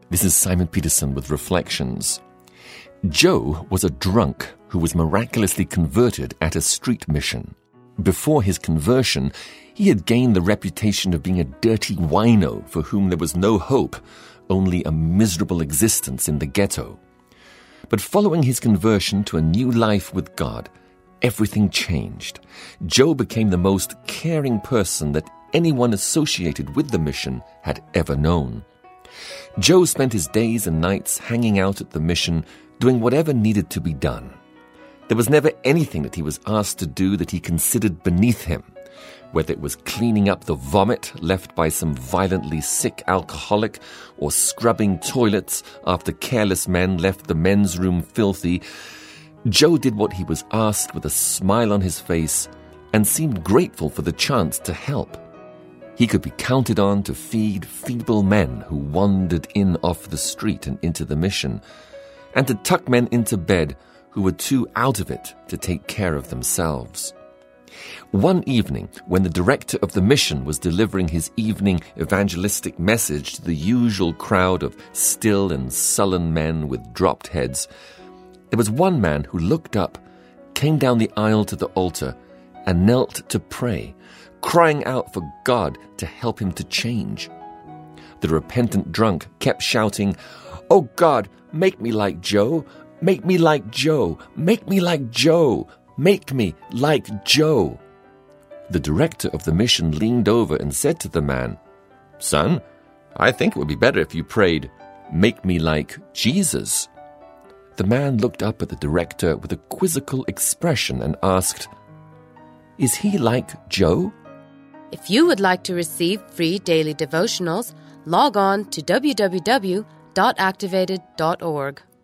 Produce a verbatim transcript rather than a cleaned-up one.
This is Simon Peterson with Reflections. Joe was a drunk who was miraculously converted at a street mission. Before his conversion, he had gained the reputation of being a dirty wino for whom there was no hope, only a miserable existence in the ghetto. But following his conversion to a new life with God, everything changed. Joe became the most caring person that anyone associated with the mission had ever known. Joe spent his days and nights hanging out at the mission, doing whatever needed to be done. There was never anything that he was asked to do that he considered beneath him, whether it was cleaning up the vomit left by some violently sick alcoholic or scrubbing toilets after careless men left the men's room filthy. Joe did what he was asked with a smile on his face and seemed grateful for the chance to help. He could be counted on to feed feeble men who wandered in off the street and into the mission, and to tuck men into bed who were too out of it to take care of themselves. One evening, when the director of the mission was delivering his evening evangelistic message to the usual crowd of still and sullen men with dropped heads, there was one man who looked up, came down the aisle to the altar, and knelt to pray, crying out for God to help him to change. The repentant drunk kept shouting, "Oh God, make me like Joe, make me like Joe, make me like Joe, make me like Joe." The director of the mission leaned over and said to the man, "Son, I think it would be better if you prayed, 'Make me like Jesus.'" The man looked up at the director with a quizzical expression and asked, "Is he like Joe?" If you would like to receive free daily devotionals, log on to w w w dot activated dot org.